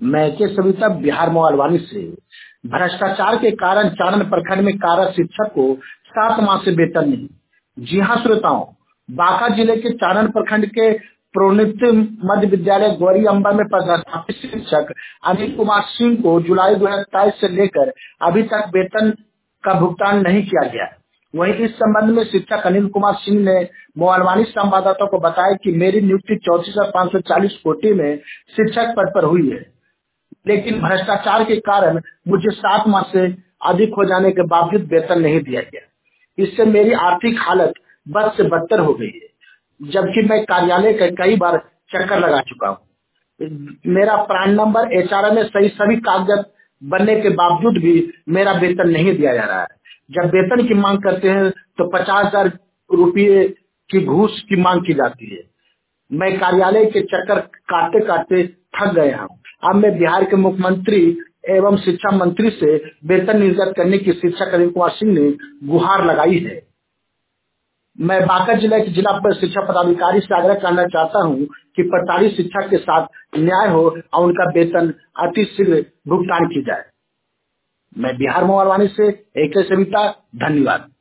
मैं के सविता बिहार मोबाइलवानी से। भ्रष्टाचार के कारण चारण प्रखंड में कार्यरत शिक्षक को 7 माह से वेतन नहीं। जी हाँ श्रोताओं, बांका जिले के चारण प्रखंड के प्रोन्नत मध्य विद्यालय गौरी अम्बा में पदस्थापित शिक्षक अनिल कुमार सिंह को जुलाई 2023 से लेकर अभी तक वेतन का भुगतान नहीं किया गया। वहीं इस संबंध में शिक्षक अनिल कुमार सिंह ने मोबाइलवानी संवाददाताओं को बताया कि मेरी नियुक्ति 34,540 कोटि में शिक्षक पद पर हुई है, लेकिन भ्रष्टाचार के कारण मुझे 7 माह से अधिक हो जाने के बावजूद वेतन नहीं दिया गया। इससे मेरी आर्थिक हालत बद से बदतर हो गई है, जबकि मैं कार्यालय के कई बार चक्कर लगा चुका हूँ। मेरा प्राण नंबर एचआर में सभी कागजात बनने के बावजूद भी मेरा वेतन नहीं दिया जा रहा है। जब वेतन की मांग करते हैं तो 50,000 रुपये की घूस की मांग की जाती है। मैं कार्यालय के चक्कर काटते काटते थक गया हूँ। अब मैं बिहार के मुख्यमंत्री एवं शिक्षा मंत्री से वेतन निर्गत करने की शिक्षक अनिल कुमार सिंह ने गुहार लगाई है। मैं बांका जिला के जिला शिक्षा पदाधिकारी से आग्रह करना चाहता हूं कि प्रताड़ित शिक्षक के साथ न्याय हो और उनका वेतन अतिशीघ्र भुगतान की जाए। मैं बिहार मोबाइलवानी से AK सविता, धन्यवाद।